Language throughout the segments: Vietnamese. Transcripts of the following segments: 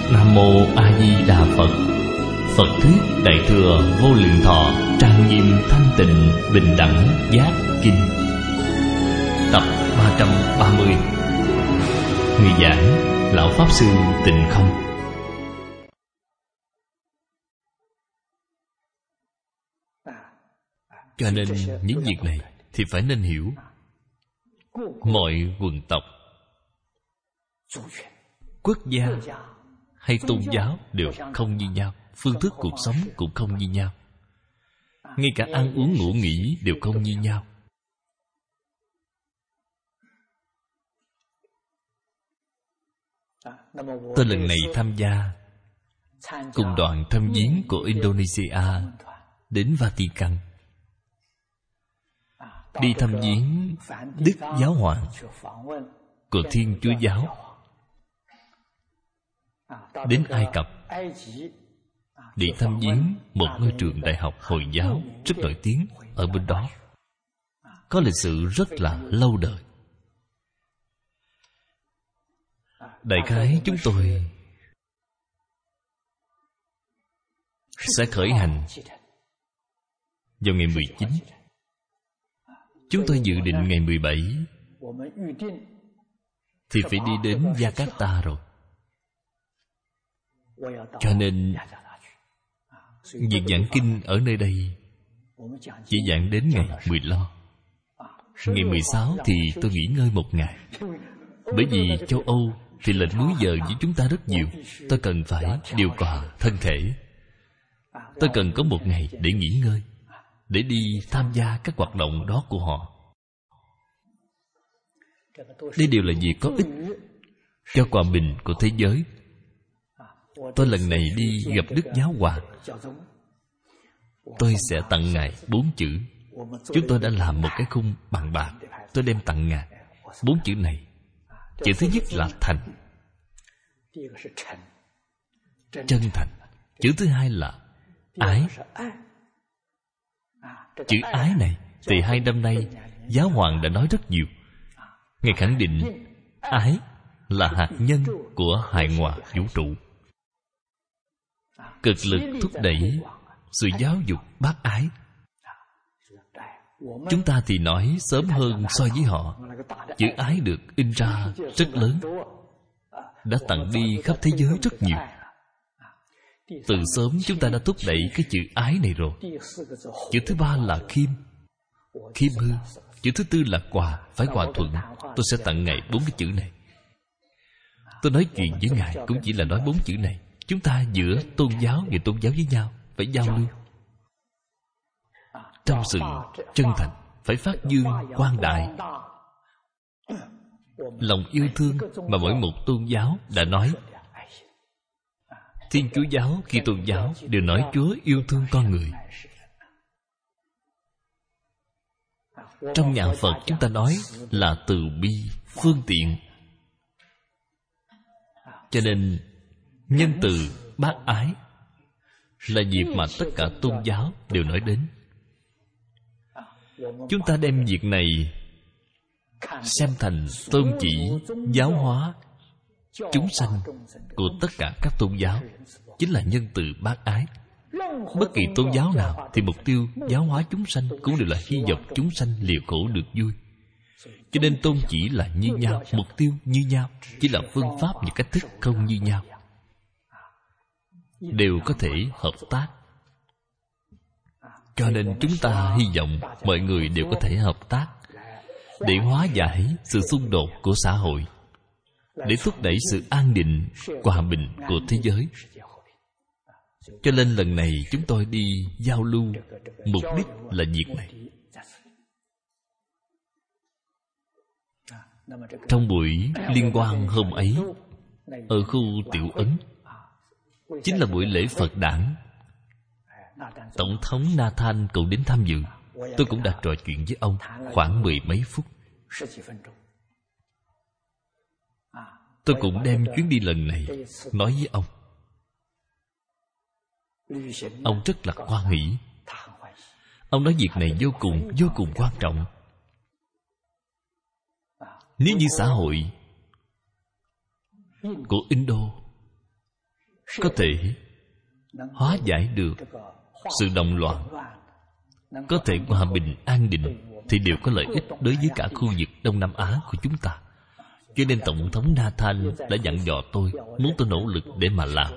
Nam Mô A Di Đà Phật. Phật thuyết Đại thừa Vô Lượng Thọ trang nghiêm thanh tịnh bình đẳng giác kinh. Tập 330. Người giảng Lão Pháp Sư Tịnh Không. Cho nên những việc này thì phải nên hiểu. Mọi quần tộc, quốc gia hay tôn giáo đều không như nhau, phương thức cuộc sống cũng không như nhau, ngay cả ăn uống ngủ nghỉ đều không như nhau. Tôi lần này tham gia cùng đoàn thăm viếng của Indonesia đến Vatican, đi thăm viếng Đức Giáo Hoàng của Thiên Chúa Giáo, đến Ai Cập để thăm viếng một ngôi trường đại học Hồi giáo rất nổi tiếng ở bên đó, có lịch sử rất là lâu đời. Đại khái chúng tôi sẽ khởi hành vào ngày 19. Chúng tôi dự định ngày 17 thì phải đi đến Jakarta rồi. Cho nên việc giảng kinh ở nơi đây chỉ giảng đến ngày 15. Ngày 16 thì tôi nghỉ ngơi một ngày. Bởi vì châu Âu thì lệch múi giờ với chúng ta rất nhiều. Tôi cần phải điều hòa thân thể. Tôi cần có một ngày để nghỉ ngơi, để đi tham gia các hoạt động đó của họ. Đây đều là việc có ích cho hòa bình của thế giới. Tôi lần này đi gặp Đức Giáo Hoàng, tôi sẽ tặng Ngài 4 chữ. Chúng tôi đã làm một cái khung bằng bạc, tôi đem tặng Ngài 4 chữ này. Chữ thứ nhất là thành, chân thành. Chữ thứ hai là ái. Chữ ái này thì 2 năm nay Giáo Hoàng đã nói rất nhiều. Ngài khẳng định ái là hạt nhân của hài hòa vũ trụ, cực lực thúc đẩy sự giáo dục bác ái. Chúng ta thì nói sớm hơn so với họ. Chữ ái được in ra rất lớn, đã tặng đi khắp thế giới rất nhiều. Từ sớm chúng ta đã thúc đẩy cái chữ ái này rồi. Chữ thứ ba là khiêm, khiêm hư. Chữ thứ tư là hòa, phải hòa thuận. Tôi sẽ tặng Ngài 4 cái chữ này. Tôi nói chuyện với Ngài cũng chỉ là nói 4 chữ này. Chúng ta giữa tôn giáo và tôn giáo với nhau phải giao lưu trong sự chân thành, phải phát dương quang đại lòng yêu thương mà mỗi một tôn giáo đã nói. Thiên Chúa giáo, khi tôn giáo đều nói Chúa yêu thương con người. Trong nhà Phật chúng ta nói là từ bi, phương tiện. Cho nên nhân từ, bác ái là việc mà tất cả tôn giáo đều nói đến. Chúng ta đem việc này xem thành tôn chỉ giáo hóa chúng sanh của tất cả các tôn giáo, chính là nhân từ bác ái. Bất kỳ tôn giáo nào thì mục tiêu giáo hóa chúng sanh cũng đều là hy vọng chúng sanh liều khổ được vui. Cho nên tôn chỉ là như nhau, mục tiêu như nhau, chỉ là phương pháp và cách thức không như nhau. Đều có thể hợp tác. Cho nên chúng ta hy vọng mọi người đều có thể hợp tác để hóa giải sự xung đột của xã hội, để thúc đẩy sự an định, hòa bình của thế giới. Cho nên lần này chúng tôi đi giao lưu, mục đích là việc này. Trong buổi liên hoan hôm ấy, ở khu Tiểu Ấn, chính là buổi lễ Phật đản. Tổng thống Nathan cũng đến tham dự. Tôi cũng đã trò chuyện với ông khoảng 10 mấy phút. Tôi cũng đem chuyến đi lần này nói với ông. Ông rất là hoan hỷ. Ông nói việc này vô cùng quan trọng. Nếu như xã hội của Indo có thể hóa giải được sự động loạn, có thể hòa bình an định, thì đều có lợi ích đối với cả khu vực Đông Nam Á của chúng ta. Cho nên Tổng thống Nathan đã dặn dò tôi, muốn tôi nỗ lực để mà làm.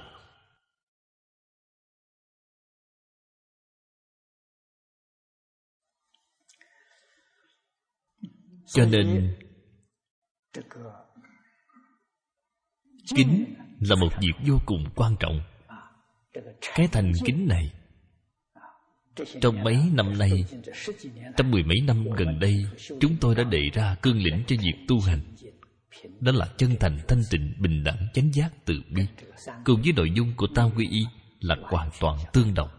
Cho nên kính là một việc vô cùng quan trọng. Cái thành kính này, trong mấy năm nay, trong mười mấy năm gần đây, chúng tôi đã đề ra cương lĩnh cho việc tu hành. Đó là chân thành, thanh tịnh, bình đẳng, chánh giác, từ bi. Cùng với nội dung của Tam Quy Y là hoàn toàn tương đồng.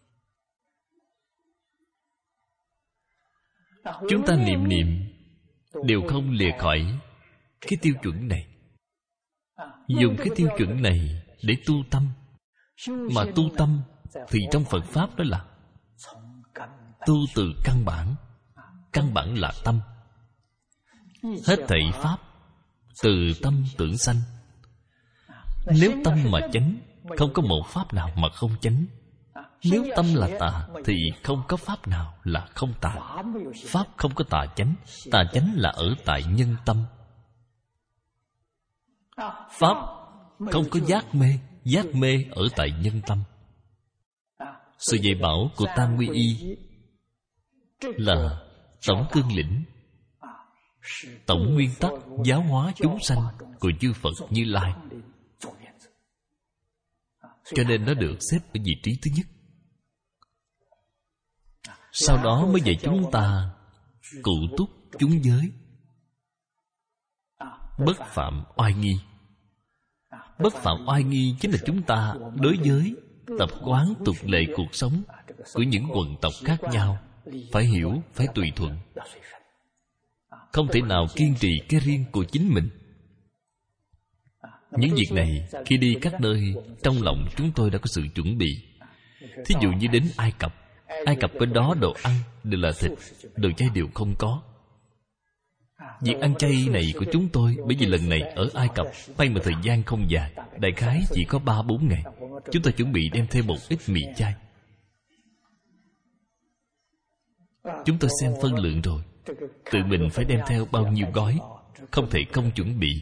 Chúng ta niệm niệm đều không lìa khỏi cái tiêu chuẩn này. Dùng cái tiêu chuẩn này để tu tâm. Mà tu tâm thì trong Phật Pháp đó là tu từ căn bản. Căn bản là tâm. Hết thảy Pháp từ tâm tưởng sanh. Nếu tâm mà chánh, không có một Pháp nào mà không chánh. Nếu tâm là tà, thì không có Pháp nào là không tà. Pháp không có tà chánh. Tà chánh là ở tại nhân tâm. Pháp không có giác mê. Giác mê ở tại nhân tâm. Sự dạy bảo của Tam Quy Y là tổng cương lĩnh, tổng nguyên tắc giáo hóa chúng sanh của chư Phật Như Lai. Cho nên nó được xếp ở vị trí thứ nhất. Sau đó mới dạy chúng ta cụ túc chúng giới, bất phạm oai nghi. Bất phạm oai nghi chính là chúng ta đối với tập quán tục lệ cuộc sống của những quần tộc khác nhau phải hiểu, phải tùy thuận. Không thể nào kiên trì cái riêng của chính mình. Những việc này khi đi các nơi, trong lòng chúng tôi đã có sự chuẩn bị. Thí dụ như đến Ai Cập. Ai Cập bên đó đồ ăn đều là thịt, đồ chay đều không có. Việc ăn chay này của chúng tôi, bởi vì lần này ở Ai Cập bay một thời gian không dài, đại khái chỉ có 3-4 ngày, chúng tôi chuẩn bị đem thêm một ít mì chay. Chúng tôi xem phân lượng rồi, tự mình phải đem theo bao nhiêu gói, không thể không chuẩn bị.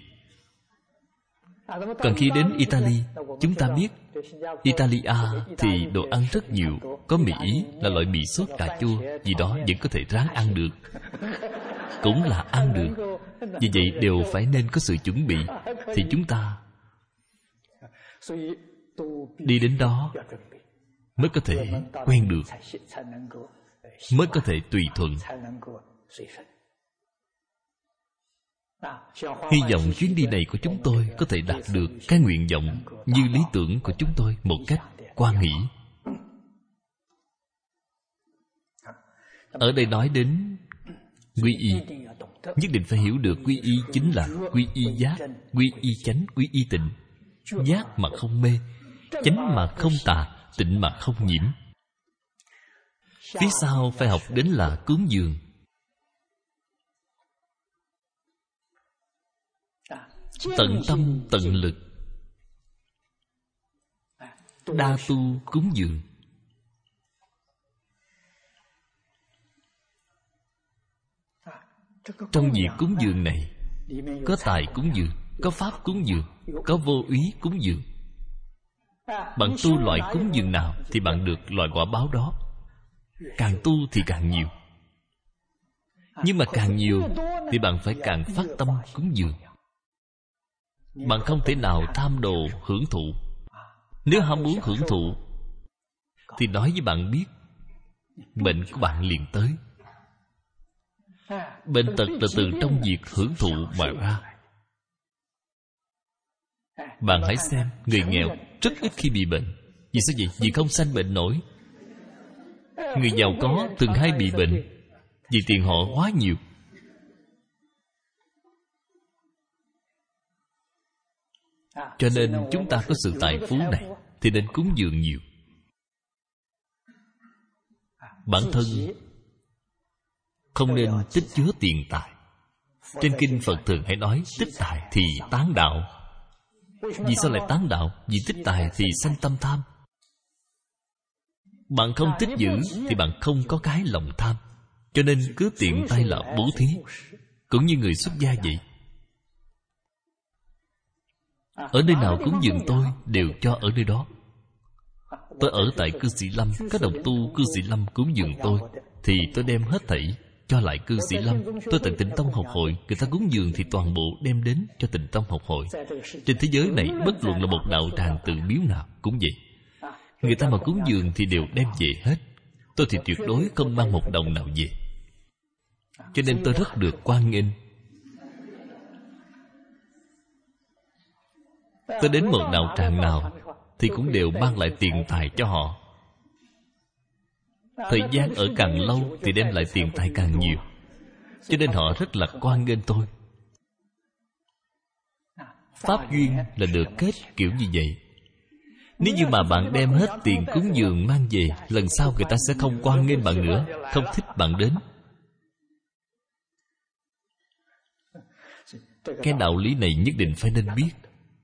Còn khi đến Italy, chúng ta biết Italia thì đồ ăn rất nhiều. Có mì Ý là loại mì sốt cà chua, gì đó vẫn có thể ráng ăn được, cũng là ăn được. Vì vậy đều phải nên có sự chuẩn bị, thì chúng ta đi đến đó mới có thể quen được, mới có thể tùy thuận. Hy vọng chuyến đi này của chúng tôi có thể đạt được cái nguyện vọng như lý tưởng của chúng tôi một cách hoan hỷ. Ở đây nói đến quy y, nhất định phải hiểu được quy y chính là quy y giác, quy y chánh, quy y tịnh. Giác mà không mê, chánh mà không tà, tịnh mà không nhiễm. Phía sau phải học đến là cúng dường. Tận tâm tận lực đa tu cúng dường. Trong việc cúng dường này có tài cúng dường, có pháp cúng dường, có vô úy cúng dường. Bạn tu loại cúng dường nào thì bạn được loại quả báo đó. Càng tu thì càng nhiều. Nhưng mà càng nhiều thì bạn phải càng phát tâm cúng dường. Bạn không thể nào tham đồ hưởng thụ. Nếu ham muốn hưởng thụ thì nói với bạn biết, bệnh của bạn liền tới. Bệnh tật là từ trong việc hưởng thụ mà ra. Bạn hãy xem, người nghèo rất ít khi bị bệnh. Vì sao vậy? Vì không sanh bệnh nổi. Người giàu có thường hay bị bệnh vì tiền họ quá nhiều. Cho nên chúng ta có sự tài phú này thì nên cúng dường nhiều. Bản thân không nên tích chứa tiền tài. Trên kinh Phật thường hay nói tích tài thì tán đạo. Vì sao lại tán đạo? Vì tích tài thì sanh tâm tham. Bạn không tích giữ thì bạn không có cái lòng tham. Cho nên cứ tiện tay là bố thí. Cũng như người xuất gia vậy. Ở nơi nào cúng dường tôi đều cho ở nơi đó. Tôi ở tại cư sĩ Lâm, các đồng tu cư sĩ Lâm cúng dường tôi thì tôi đem hết thảy cho lại cư sĩ Lâm. Tôi tại Tịnh Tông học hội, người ta cúng dường thì toàn bộ đem đến cho Tịnh Tông học hội. Trên thế giới này, bất luận là một đạo tràng tự miếu nào cũng vậy. Người ta mà cúng dường thì đều đem về hết. Tôi thì tuyệt đối không mang một đồng nào về. Cho nên tôi rất được hoan nghênh. Tôi đến một đạo tràng nào thì cũng đều mang lại tiền tài cho họ. Thời gian ở càng lâu thì đem lại tiền tài càng nhiều. Cho nên họ rất là hoan nghênh tôi. Pháp duyên là được kết kiểu như vậy. Nếu như mà bạn đem hết tiền cúng dường mang về, lần sau người ta sẽ không hoan nghênh bạn nữa, không thích bạn đến. Cái đạo lý này nhất định phải nên biết.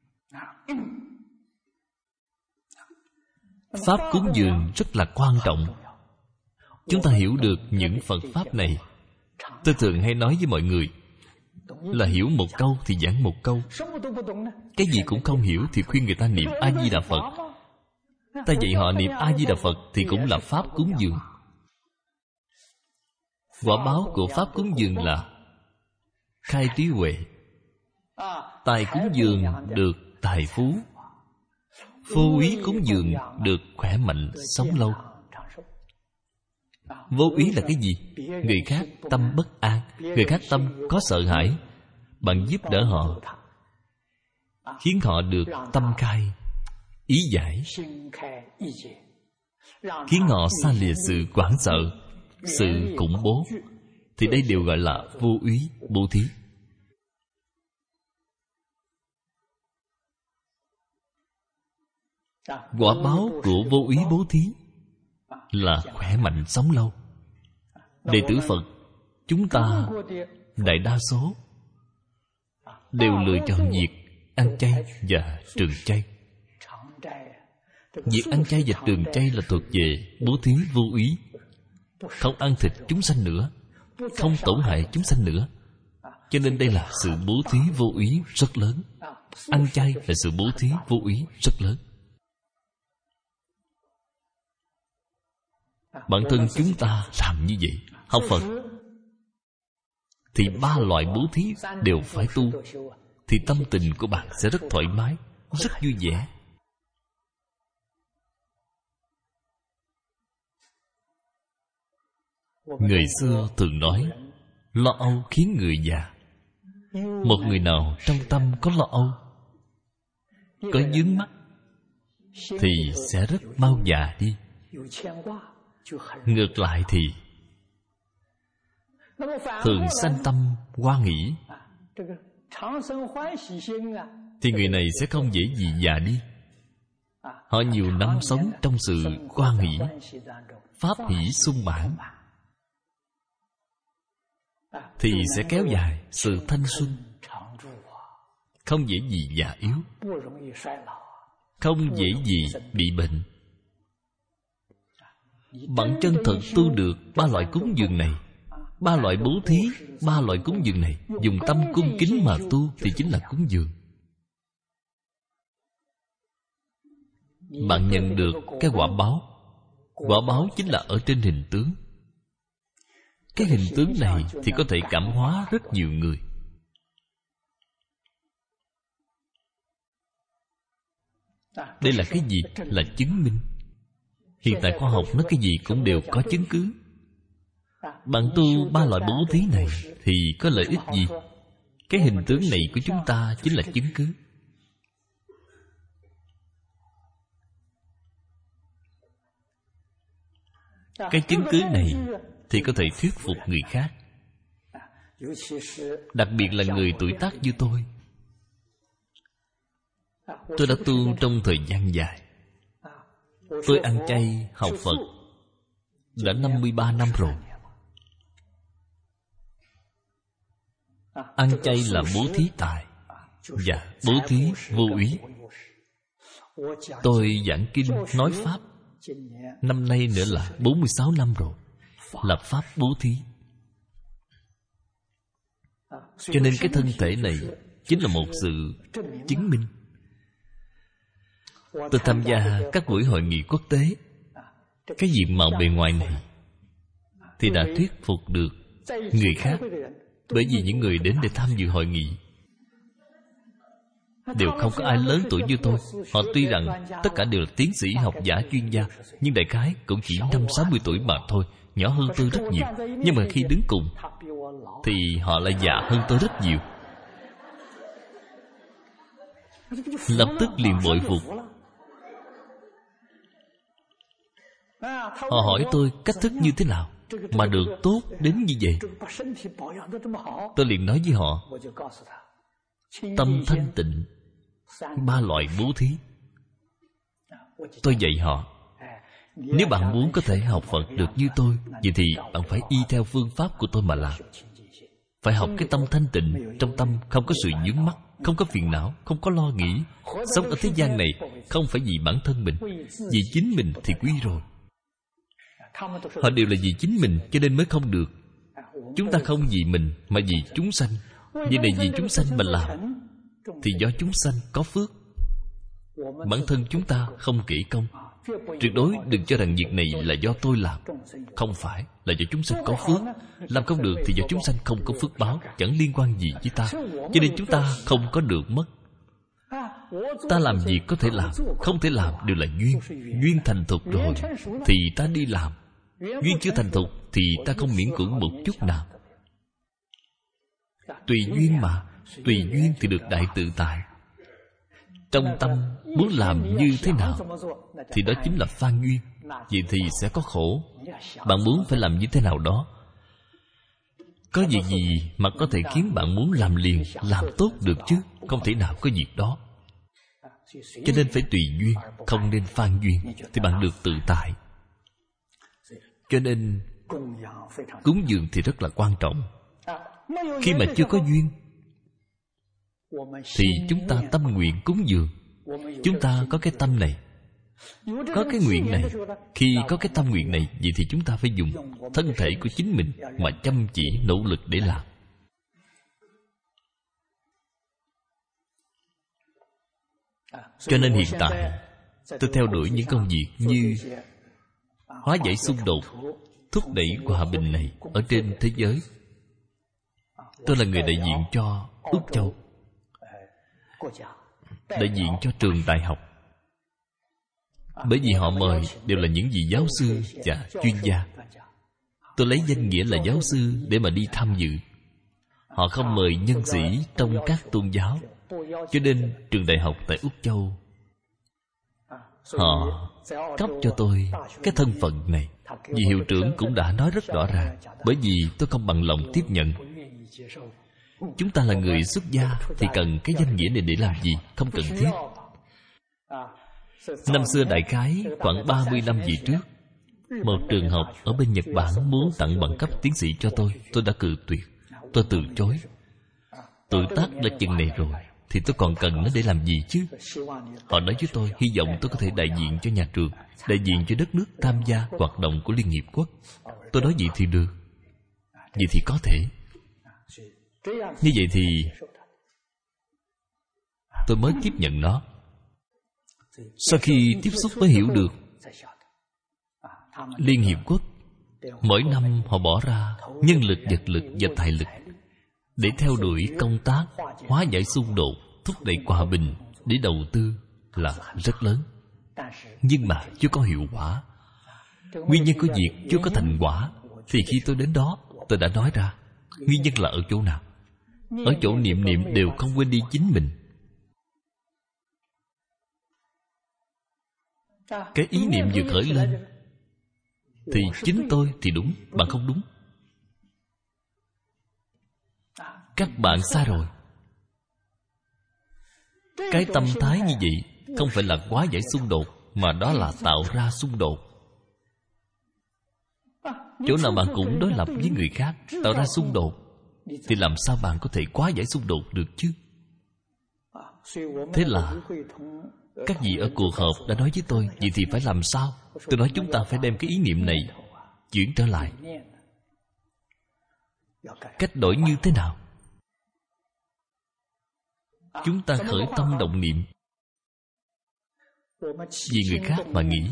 Pháp cúng dường rất là quan trọng. Chúng ta hiểu được những Phật Pháp này. Tôi thường hay nói với mọi người là hiểu một câu thì giảng một câu. Cái gì cũng không hiểu thì khuyên người ta niệm A-di-đà Phật. Ta dạy họ niệm A-di-đà Phật thì cũng là Pháp cúng dường. Quả báo của Pháp cúng dường là khai trí huệ. Tài cúng dường được tài phú. Vô úy cúng dường được khỏe mạnh sống lâu. Vô úy là cái gì? Người khác tâm bất an, người khác tâm có sợ hãi, bạn giúp đỡ họ, khiến họ được tâm khai, ý giải, khiến họ xa lìa sự hoảng sợ, sự khủng bố, thì đây đều gọi là vô úy bố thí. Quả báo của vô úy bố thí là khỏe mạnh sống lâu. Đệ tử Phật chúng ta đại đa số đều lựa chọn việc ăn chay và trường chay. Việc ăn chay và trường chay là thuộc về bố thí vô úy. Không ăn thịt chúng sanh nữa, không tổn hại chúng sanh nữa. Cho nên đây là sự bố thí vô úy rất lớn. Ăn chay là sự bố thí vô úy rất lớn. Bản thân chúng ta làm như vậy. Học Phật thì 3 loại bố thí đều phải tu, thì tâm tình của bạn sẽ rất thoải mái, rất vui vẻ. Người xưa thường nói lo âu khiến người già. Một người nào trong tâm có lo âu, có vướng mắc, thì sẽ rất mau già đi. Ngược lại thì thường sanh tâm hoan hỷ, thì người này sẽ không dễ gì già đi. Họ nhiều năm sống trong sự hoan hỷ, pháp hỷ sung mãn, thì sẽ kéo dài sự thanh xuân, không dễ gì già yếu, không dễ gì bị bệnh. Bạn chân thật tu được 3 loại cúng dường này, 3 loại bố thí, 3 loại cúng dường này, dùng tâm cung kính mà tu thì chính là cúng dường. Bạn nhận được cái quả báo. Quả báo chính là ở trên hình tướng. Cái hình tướng này thì có thể cảm hóa rất nhiều người. Đây là cái gì? Là chứng minh. Hiện tại khoa học nói cái gì cũng đều có chứng cứ. Bạn tu 3 loại bố thí này thì có lợi ích gì? Cái hình tướng này của chúng ta chính là chứng cứ. Cái chứng cứ này thì có thể thuyết phục người khác, đặc biệt là người tuổi tác như tôi. Tôi đã tu trong thời gian dài. Tôi ăn chay, học Phật đã 53 năm rồi. Ăn chay là bố thí tài. và bố thí vô úy. Tôi giảng kinh nói pháp, năm nay nữa là 46 năm rồi, lập pháp bố thí. Cho nên cái thân thể này chính là một sự chứng minh. Tôi tham gia các buổi hội nghị quốc tế, cái diện mạo bề ngoài này thì đã thuyết phục được người khác. Bởi vì những người đến để tham dự hội nghị đều không có ai lớn tuổi như tôi. Họ tuy rằng tất cả đều là tiến sĩ, học giả, chuyên gia, nhưng đại khái cũng chỉ 50-60 tuổi mà thôi, nhỏ hơn tôi rất nhiều. Nhưng mà khi đứng cùng thì họ lại già hơn tôi rất nhiều. Lập tức liền bội phục. Họ hỏi tôi cách thức như thế nào mà được tốt đến như vậy. Tôi liền nói với họ, tâm thanh tịnh, 3 loại bố thí. Tôi dạy họ, nếu bạn muốn có thể học Phật được như tôi, vậy thì bạn phải y theo phương pháp của tôi mà làm. Phải học cái tâm thanh tịnh, trong tâm không có sự vướng mắc, không có phiền não, không có lo nghĩ. Sống ở thế gian này không phải vì bản thân mình, vì chính mình thì quý rồi. Họ đều là vì chính mình cho nên mới không được. Chúng ta không vì mình mà vì chúng sanh. Vì này vì chúng sanh mà làm thì do chúng sanh có phước. Bản thân chúng ta không kỹ công. Tuyệt đối đừng cho rằng việc này là do tôi làm. Không phải, là do chúng sanh có phước. Làm không được thì do chúng sanh không có phước báo, chẳng liên quan gì với ta. Cho nên chúng ta không có được mất. Ta làm việc có thể làm, không thể làm đều là duyên. Duyên thành thục rồi thì ta đi làm. Duyên chưa thành thục thì ta không miễn cưỡng một chút nào. Tùy duyên mà. Tùy duyên thì được đại tự tại. Trong tâm muốn làm như thế nào thì đó chính là phan duyên. Vậy thì sẽ có khổ. Bạn muốn phải làm như thế nào đó. Có việc gì mà có thể khiến bạn muốn làm liền, làm tốt được chứ? Không thể nào có việc đó. Cho nên phải tùy duyên, không nên phan duyên, thì bạn được tự tại. Cho nên cúng dường thì rất là quan trọng. Khi mà chưa có duyên thì chúng ta tâm nguyện cúng dường. Chúng ta có cái tâm này, có cái nguyện này. Khi có cái tâm nguyện này, vậy thì chúng ta phải dùng thân thể của chính mình mà chăm chỉ nỗ lực để làm. Cho nên hiện tại tôi theo đuổi những công việc như hóa giải xung đột, thúc đẩy hòa bình này ở trên thế giới. Tôi là người đại diện cho Úc Châu, đại diện cho trường đại học. Bởi vì họ mời đều là những vị giáo sư và chuyên gia. Tôi lấy danh nghĩa là giáo sư để mà đi tham dự. Họ không mời nhân sĩ trong các tôn giáo. Cho nên trường đại học tại Úc Châu họ cấp cho tôi cái thân phận này. Vì hiệu trưởng cũng đã nói rất rõ ràng. Bởi vì tôi không bằng lòng tiếp nhận. Chúng ta là người xuất gia thì cần cái danh nghĩa này để làm gì? Không cần thiết. Năm xưa đại khái khoảng 30 năm về trước, một trường học ở bên Nhật Bản muốn tặng bằng cấp tiến sĩ cho tôi. Tôi đã cự tuyệt. Tôi từ chối. Tuổi tác đã chừng này rồi thì tôi còn cần nó để làm gì chứ? Họ nói với tôi hy vọng tôi có thể đại diện cho nhà trường, đại diện cho đất nước tham gia hoạt động của Liên Hiệp Quốc. Tôi nói vậy thì được. Vậy thì có thể. Như vậy thì tôi mới tiếp nhận nó. Sau khi tiếp xúc mới hiểu được Liên Hiệp Quốc mỗi năm họ bỏ ra nhân lực, vật lực và tài lực để theo đuổi công tác hóa giải xung đột, thúc đẩy hòa bình, để đầu tư là rất lớn. Nhưng mà chưa có hiệu quả. Nguyên nhân của việc chưa có thành quả thì khi tôi đến đó, tôi đã nói ra nguyên nhân là ở chỗ nào. Ở chỗ niệm niệm đều không quên đi chính mình. Cái ý niệm vừa khởi lên thì chính tôi thì đúng, bạn không đúng. Các bạn sai rồi. Cái tâm thái như vậy không phải là hóa giải xung đột, mà đó là tạo ra xung đột. Chỗ nào bạn cũng đối lập với người khác, tạo ra xung đột, thì làm sao bạn có thể hóa giải xung đột được chứ? Thế là các vị ở cuộc họp đã nói với tôi, vậy thì phải làm sao? Tôi nói chúng ta phải đem cái ý niệm này chuyển trở lại. Cách đổi như thế nào? Chúng ta khởi tâm động niệm vì người khác mà nghĩ,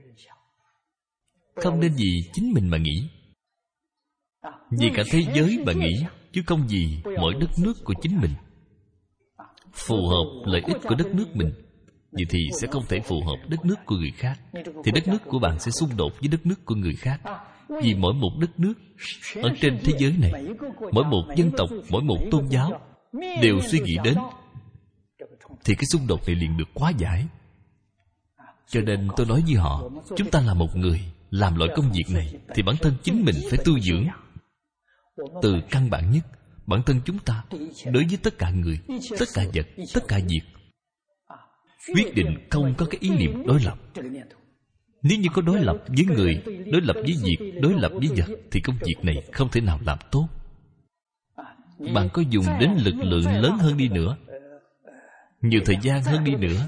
không nên vì chính mình mà nghĩ, vì cả thế giới mà nghĩ, chứ không vì mỗi đất nước của chính mình. Phù hợp lợi ích của đất nước mình, vậy thì sẽ không thể phù hợp đất nước của người khác. Thì đất nước của bạn sẽ xung đột với đất nước của người khác. Vì mỗi một đất nước ở trên thế giới này, mỗi một dân tộc, mỗi một tôn giáo đều suy nghĩ đến, thì cái xung đột này liền được hóa giải. Cho nên tôi nói với họ, chúng ta là một người làm loại công việc này, thì bản thân chính mình phải tu dưỡng. Từ căn bản nhất, bản thân chúng ta đối với tất cả người, tất cả vật, tất cả việc, quyết định không có cái ý niệm đối lập. Nếu như có đối lập với người, đối lập với việc, đối lập với vật, thì công việc này không thể nào làm tốt. Bạn có dùng đến lực lượng lớn hơn đi nữa, nhiều thời gian hơn đi nữa,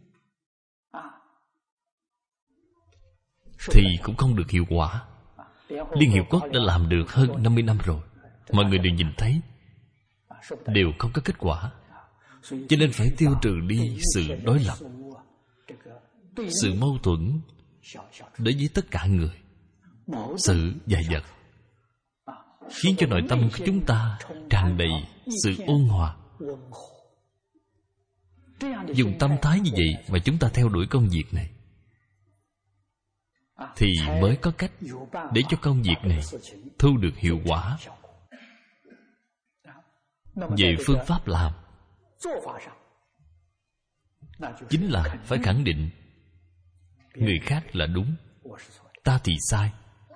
thì cũng không được hiệu quả. Liên Hiệp Quốc đã làm được hơn 50 năm rồi, mọi người đều nhìn thấy, đều không có kết quả. Cho nên phải tiêu trừ đi sự đối lập, sự mâu thuẫn đối với tất cả người, sự và vật, khiến cho nội tâm của chúng ta tràn đầy sự ôn hòa. Dùng tâm thái như vậy mà chúng ta theo đuổi công việc này, thì mới có cách để cho công việc này thu được hiệu quả. Về phương pháp làm, chính là phải khẳng định người khác là đúng, ta thì sai.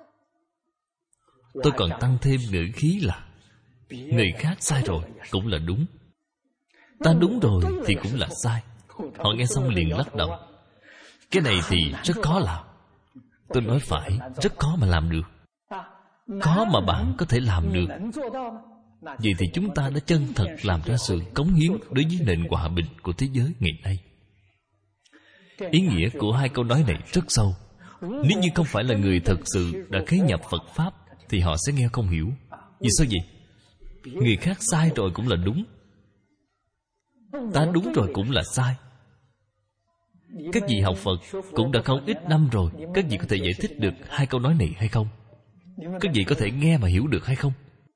Tôi còn tăng thêm ngữ khí là người khác sai rồi cũng là đúng, ta đúng rồi thì cũng là sai. Họ nghe xong liền lắc đầu. Cái này thì rất khó làm. Tôi nói phải, rất khó mà làm được. Khó mà bạn có thể làm được. Vậy thì chúng ta đã chân thật làm ra sự cống hiến đối với nền hòa bình của thế giới ngày nay. Ý nghĩa của hai câu nói này rất sâu. Nếu như không phải là người thật sự đã khế nhập Phật Pháp, thì họ sẽ nghe không hiểu. Vì sao vậy? Người khác sai rồi cũng là đúng, ta đúng rồi cũng là sai. Các vị học Phật cũng đã không ít năm rồi, các vị có thể giải thích được hai câu nói này hay không? Các vị có thể nghe mà hiểu được hay không?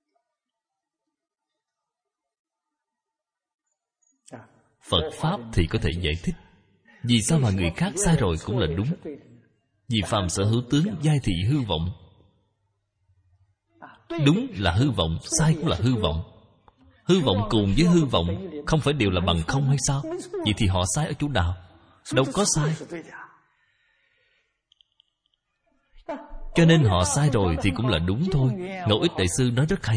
Phật Pháp thì có thể giải thích. Vì sao mà người khác sai rồi cũng là đúng? Vì phàm sở hữu tướng giai thị hư vọng. Đúng là hư vọng, sai cũng là hư vọng. Hư vọng cùng với hư vọng không phải đều là bằng không hay sao? Vậy thì họ sai ở chỗ nào? Đâu có sai. Cho nên họ sai rồi thì cũng là đúng thôi. Ngẫu Ích Đại Sư nói rất hay.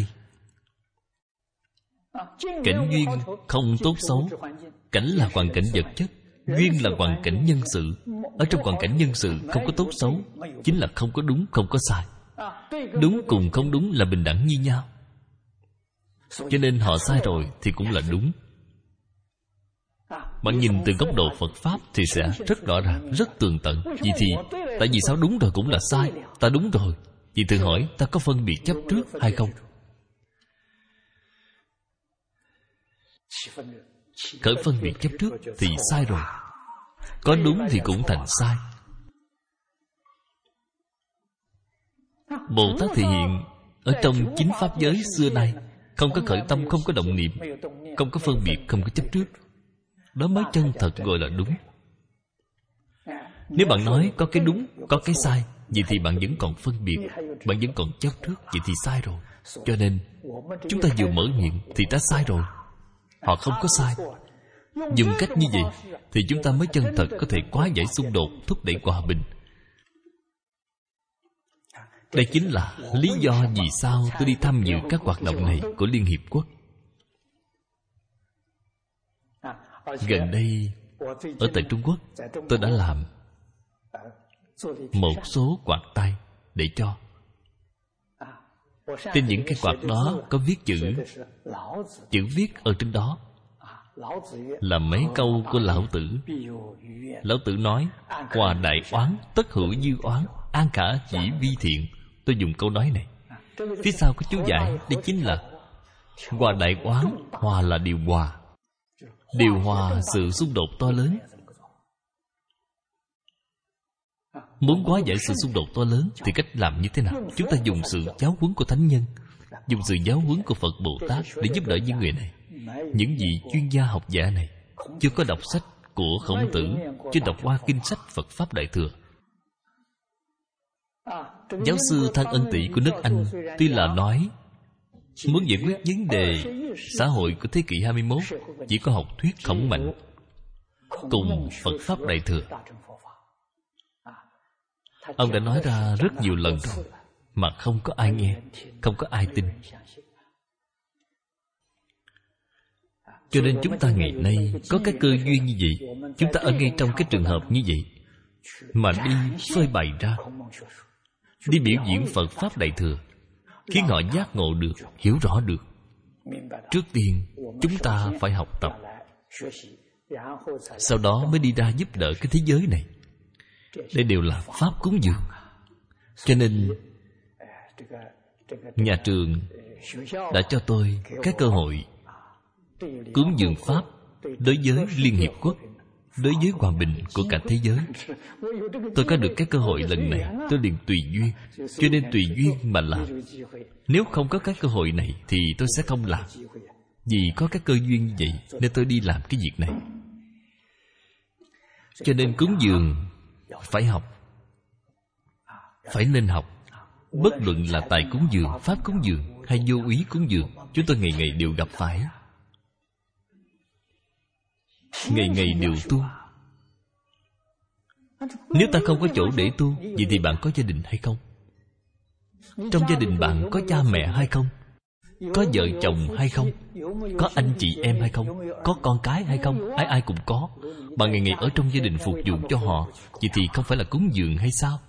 Cảnh duyên không tốt xấu. Cảnh là hoàn cảnh vật chất, duyên là hoàn cảnh nhân sự. Ở trong hoàn cảnh nhân sự không có tốt xấu, chính là không có đúng, không có sai. Đúng cùng không đúng là bình đẳng như nhau. Cho nên họ sai rồi thì cũng là đúng. Bạn nhìn từ góc độ Phật Pháp thì sẽ rất rõ ràng, rất tường tận. Vậy thì tại vì sao đúng rồi cũng là sai? Ta đúng rồi, vậy tự hỏi ta có phân biệt chấp trước hay không? Khởi phân biệt chấp trước thì sai rồi. Có đúng thì cũng thành sai. Bồ Tát thể hiện ở trong chính pháp giới xưa nay, không có khởi tâm, không có động niệm, không có phân biệt, không có chấp trước. Đó mới chân thật gọi là đúng. Nếu bạn nói có cái đúng, có cái sai, vậy thì bạn vẫn còn phân biệt, bạn vẫn còn chấp trước, vậy thì sai rồi. Cho nên chúng ta vừa mở miệng thì đã sai rồi. Họ không có sai. Dùng cách như vậy thì chúng ta mới chân thật có thể hóa giải xung đột, thúc đẩy hòa bình. Đây chính là lý do vì sao tôi đi tham dự các hoạt động này của Liên Hiệp Quốc. Gần đây ở tại Trung Quốc, tôi đã làm một số quạt tay để cho. Trên những cái quạt đó có viết chữ viết ở trên đó là mấy câu của Lão Tử. Lão Tử nói: hòa đại oán, tất hữu dư oán, an khả dĩ vi thiện. Tôi dùng câu nói này. Phía sau có chú giải, đây chính là hòa đại oán. Hòa là điều hòa, điều hòa sự xung đột to lớn. Muốn hóa giải sự xung đột to lớn thì cách làm như thế nào? Chúng ta dùng sự giáo huấn của thánh nhân, dùng sự giáo huấn của Phật Bồ Tát để giúp đỡ những người này. Những vị chuyên gia học giả này chưa có đọc sách của Khổng Tử, chưa đọc qua kinh sách Phật Pháp Đại Thừa. Giáo sư Thăng Ân Tị của nước Anh tuy là nói muốn giải quyết vấn đề xã hội của thế kỷ 21 chỉ có học thuyết khổng mạnh cùng Phật Pháp Đại Thừa. Ông đã nói ra rất nhiều lần rồi mà không có ai nghe, không có ai tin. Cho nên chúng ta ngày nay có cái cơ duyên như vậy, chúng ta ở ngay trong cái trường hợp như vậy mà đi phơi bày ra, đi biểu diễn Phật Pháp Đại Thừa, khiến họ giác ngộ được, hiểu rõ được. Trước tiên chúng ta phải học tập, sau đó mới đi ra giúp đỡ cái thế giới này. Đây đều là Pháp cúng dường. Cho nên nhà trường đã cho tôi cái cơ hội cúng dường Pháp đối với Liên Hiệp Quốc, đối với hòa bình của cả thế giới. Tôi có được cái cơ hội lần này, tôi liền tùy duyên. Cho nên tùy duyên mà làm. Nếu không có cái cơ hội này thì tôi sẽ không làm. Vì có cái cơ duyên như vậy nên tôi đi làm cái việc này. Cho nên cúng dường phải học, phải nên học. Bất luận là tài cúng dường, pháp cúng dường hay vô úy cúng dường, chúng tôi ngày ngày đều gặp phải, ngày ngày đều tu. Nếu ta không có chỗ để tu, vậy thì bạn có gia đình hay không? Trong gia đình bạn có cha mẹ hay không? Có vợ chồng hay không? Có anh chị em hay không? Có con cái hay không? Ai ai cũng có. Bạn ngày ngày ở trong gia đình phục vụ cho họ, vậy thì không phải là cúng dường hay sao?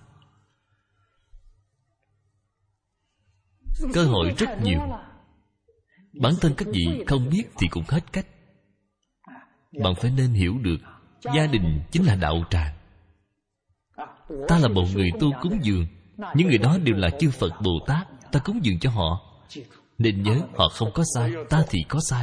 Cơ hội rất nhiều. Bản thân các vị không biết thì cũng hết cách. Bạn phải nên hiểu được, gia đình chính là đạo tràng. Ta là một người tu cúng dường, những người đó đều là chư Phật Bồ Tát. Ta cúng dường cho họ, nên nhớ họ không có sai, ta thì có sai.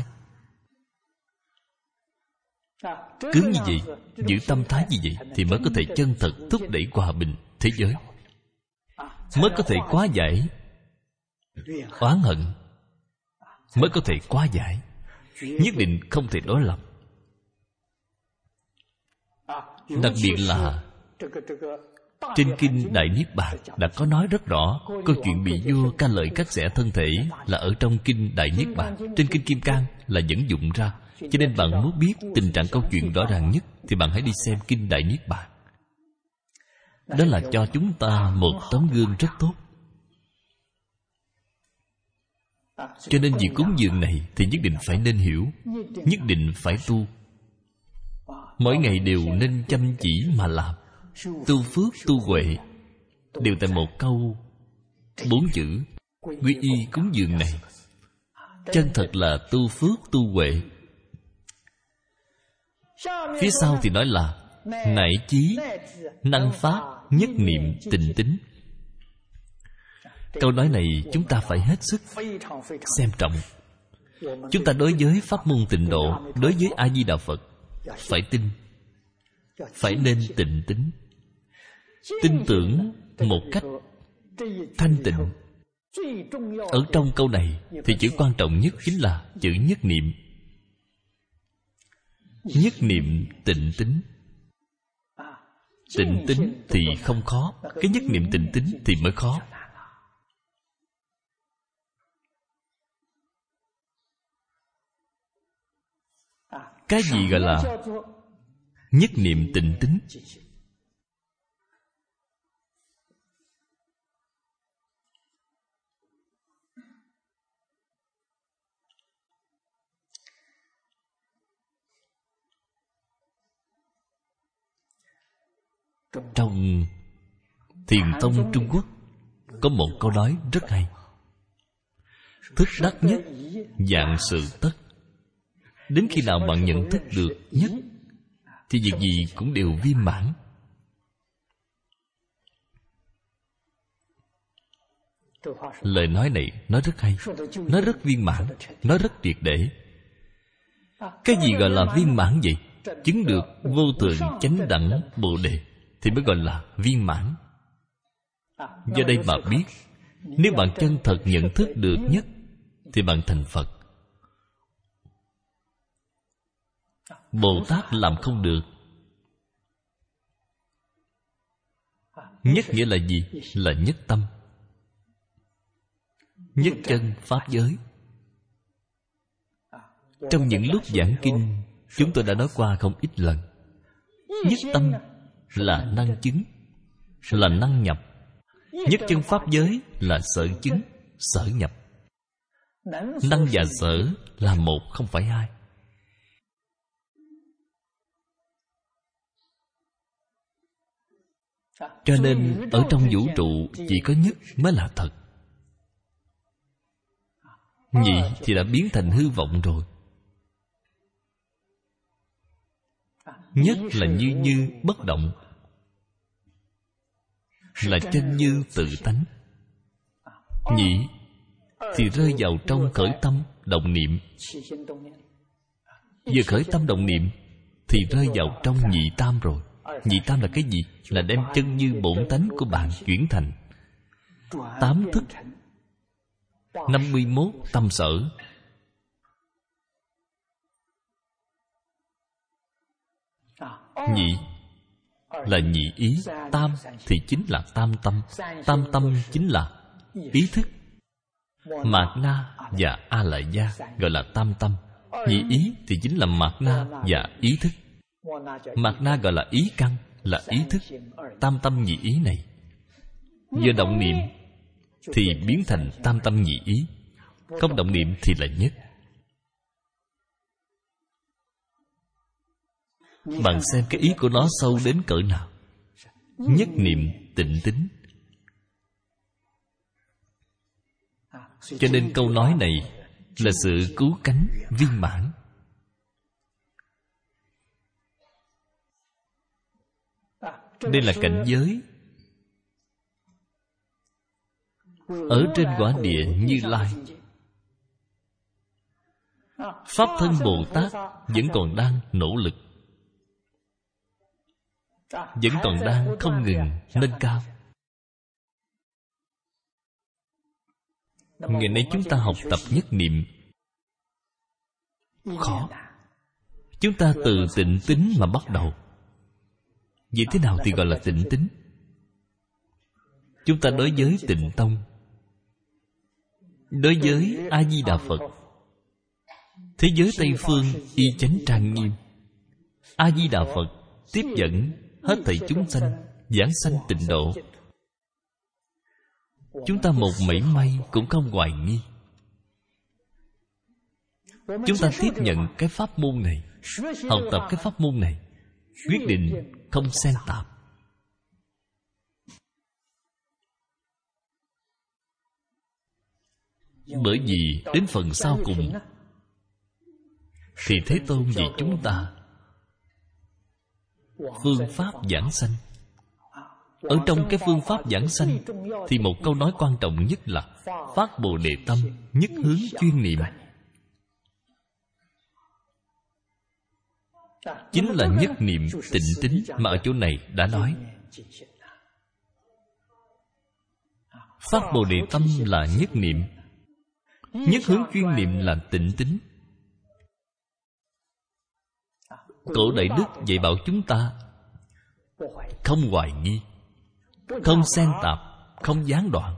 Cứ như vậy, giữ tâm thái như vậy thì mới có thể chân thật thúc đẩy hòa bình thế giới, mới có thể hóa giải oán hận, mới có thể hóa giải. Nhất định không thể đối lập. Đặc biệt là trên kinh Đại Niết Bàn đã có nói rất rõ. Câu chuyện bị vua ca lợi cắt xẻ thân thể là ở trong kinh Đại Niết Bàn. Trên kinh Kim Cang là dẫn dụng ra. Cho nên bạn muốn biết tình trạng câu chuyện rõ ràng nhất thì bạn hãy đi xem kinh Đại Niết Bàn. Đó là cho chúng ta một tấm gương rất tốt. Cho nên việc cúng dường này thì nhất định phải nên hiểu, nhất định phải tu. Mỗi ngày đều nên chăm chỉ mà làm. Tu phước, tu huệ đều tại một câu 4 chữ quy y cúng dường này. Chân thật là tu phước, tu huệ. Phía sau thì nói là nại chí, năng pháp, nhất niệm, tịnh tín. Câu nói này chúng ta phải hết sức xem trọng. Chúng ta đối với pháp môn tịnh độ, đối với A Di Đà Phật phải tin, phải nên tịnh tín, tin tưởng một cách thanh tịnh. Ở trong câu này thì chữ quan trọng nhất chính là chữ nhất niệm. Nhất niệm tịnh tín. Tịnh tín thì không khó, cái nhất niệm tịnh tín thì mới khó. Cái gì gọi là nhất niệm tịnh tín? Trong Thiền tông Trung Quốc có một câu nói rất hay: thức đắc nhất, vạn sự tất. Đến khi nào bạn nhận thức được nhất thì việc gì cũng đều viên mãn. Lời nói này nói rất hay, nói rất viên mãn, nói rất triệt để. Cái gì gọi là viên mãn vậy? Chứng được vô thượng chánh đẳng Bồ Đề thì mới gọi là viên mãn. Do đây mà biết, nếu bạn chân thật nhận thức được nhất thì bạn thành Phật. Bồ Tát làm không được. Nhất nghĩa là gì? Là nhất tâm, nhất chân pháp giới. Trong những lúc giảng kinh, chúng tôi đã nói qua không ít lần. Nhất tâm là năng chứng, là năng nhập. Nhất chân pháp giới là sở chứng, sở nhập. Năng và sở là một, không phải hai. Cho nên ở trong vũ trụ chỉ có nhất mới là thật. Nhị thì đã biến thành hư vọng rồi. Nhất là như như bất động, là chân như tự tánh. Nhị thì rơi vào trong khởi tâm động niệm. Vừa khởi tâm động niệm thì rơi vào trong nhị tam rồi. Nhị tam là cái gì? Là đem chân như bổn tánh của bạn chuyển thành 8 thức, 51 tâm sở. Nhị là nhị ý, tam thì chính là tam tâm. Tam tâm chính là ý thức. Mạt na và a lại gia gọi là tam tâm. Nhị ý thì chính là mạt na và ý thức. Mạt na gọi là ý căn, là ý thức. Tam tâm nhị ý này vừa động niệm thì biến thành tam tâm nhị ý, không động niệm thì là nhất. Bạn xem cái ý của nó sâu đến cỡ nào. Nhất niệm tịnh tín. Cho nên câu nói này là sự cứu cánh viên mãn. Đây là cảnh giới ở trên quả địa Như Lai. Pháp thân Bồ Tát vẫn còn đang nỗ lực, vẫn còn đang không ngừng nâng cao. Ngày nay chúng ta học tập nhất niệm khó. Chúng ta từ tịnh tín mà bắt đầu. Vậy thế nào thì gọi là tịnh tín? Chúng ta đối với Tịnh Tông, đối với A-di-đà Phật, thế giới Tây Phương y chánh trang nghiêm. A-di-đà Phật tiếp dẫn hết thảy chúng sanh, giảng sanh tịnh độ. Chúng ta một mảy may cũng không hoài nghi. Chúng ta tiếp nhận cái pháp môn này, học tập cái pháp môn này, quyết định không xen tạp. Bởi vì đến phần sau cùng thì Thế Tôn vì chúng ta phương pháp giảng sanh. Ở trong cái phương pháp giảng sanh thì một câu nói quan trọng nhất là phát Bồ Đề tâm, nhất hướng chuyên niệm. Chính là nhất niệm tịnh tín mà ở chỗ này đã nói. Phát Bồ Đề tâm là nhất niệm, nhất hướng chuyên niệm là tịnh tín. Cổ Đại Đức dạy bảo chúng ta không hoài nghi, không xen tạp, không gián đoạn.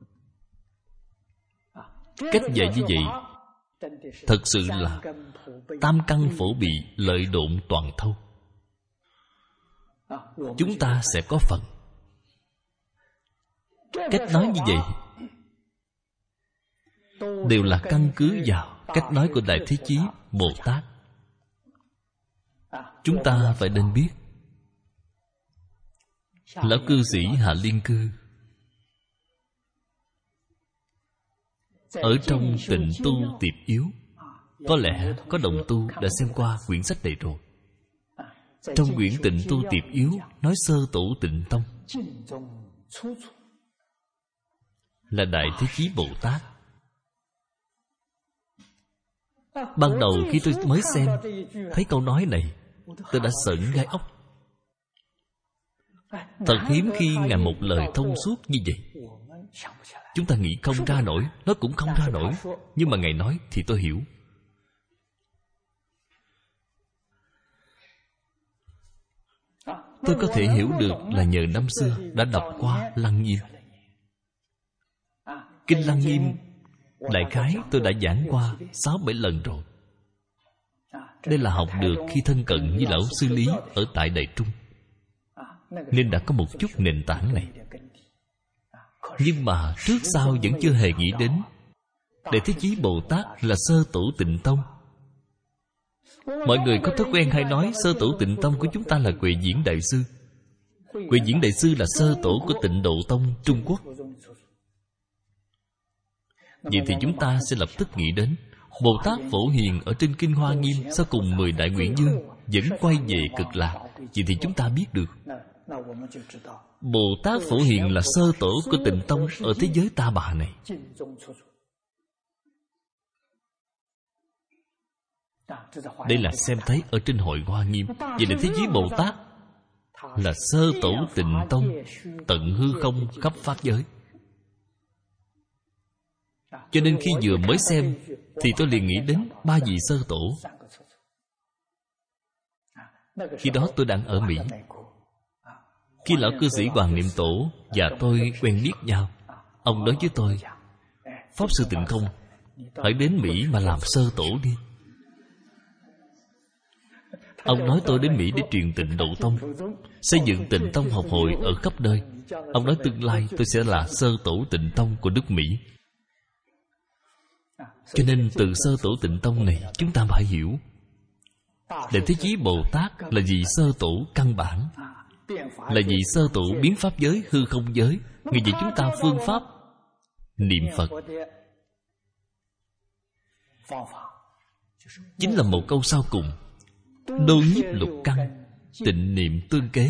Cách dạy như vậy thật sự là tam căn phổ bị, lợi độn toàn thâu. Chúng ta sẽ có phần. Cách nói như vậy đều là căn cứ vào cách nói của Đại Thế Chí Bồ Tát. Chúng ta phải nên biết. Lão cư sĩ Hạ Liên Cư ở trong Tịnh Tu Tiệp Yếu Có lẽ có đồng tu đã xem qua quyển sách này rồi. Trong quyển Tịnh Tu Tiệp Yếu nói sơ tổ Tịnh Tông là Đại Thế Chí Bồ Tát. Ban đầu khi tôi mới xem, thấy câu nói này, tôi đã sởn gai ốc. Thật hiếm khi Ngài một lời thông suốt như vậy. Chúng ta nghĩ không ra nổi, nó cũng không ra nổi. Nhưng mà Ngài nói thì tôi hiểu. Tôi có thể hiểu được là nhờ năm xưa đã đọc qua Lăng Nghiêm. Kinh Lăng Nghiêm đại khái tôi đã giảng qua 6-7 lần rồi. Đây là học được khi thân cận với Lão Sư Lý ở tại Đại Trung, nên đã có một chút nền tảng này. Nhưng mà trước sau vẫn chưa hề nghĩ đến Đại Thế Chí Bồ Tát là sơ tổ Tịnh Tông. Mọi người có thói quen hay nói sơ tổ Tịnh Tông của chúng ta là Huệ Diễn Đại Sư. Huệ Diễn Đại Sư là sơ tổ của Tịnh Độ Tông Trung Quốc. Vậy thì chúng ta sẽ lập tức nghĩ đến Bồ Tát Phổ Hiền ở trên Kinh Hoa Nghiêm sau cùng 10 Đại Nguyện Dương vẫn quay về Cực Lạc. Vậy thì chúng ta biết được Bồ Tát Phổ Hiền là sơ tổ của Tịnh Tông ở thế giới Ta Bà này. Đây là xem thấy ở trên Hội Hoa Nghiêm. Vậy là Thế Chí Bồ Tát là sơ tổ Tịnh Tông, tận hư không khắp pháp giới. Cho nên khi vừa mới xem thì tôi liền nghĩ đến 3 vị sơ tổ. Khi đó tôi đang ở Mỹ. Khi lão cư sĩ Hoàng Niệm Tổ và tôi quen biết nhau, ông nói với tôi: Pháp Sư Tịnh Không, hãy đến Mỹ mà làm sơ tổ đi. Ông nói tôi đến Mỹ để truyền Tịnh Độ Tông, xây dựng Tịnh Tông học hội ở khắp nơi. Ông nói tương lai tôi sẽ là sơ tổ Tịnh Tông của nước Mỹ. Cho nên từ sơ tổ Tịnh Tông này chúng ta phải hiểu Đại Thế Chí Bồ Tát là vị sơ tổ căn bản, là vị sơ tổ biến pháp giới hư không giới. Người dạy chúng ta phương pháp niệm Phật chính là một câu sau cùng: đô nhiếp lục căn, tịnh niệm tương kế.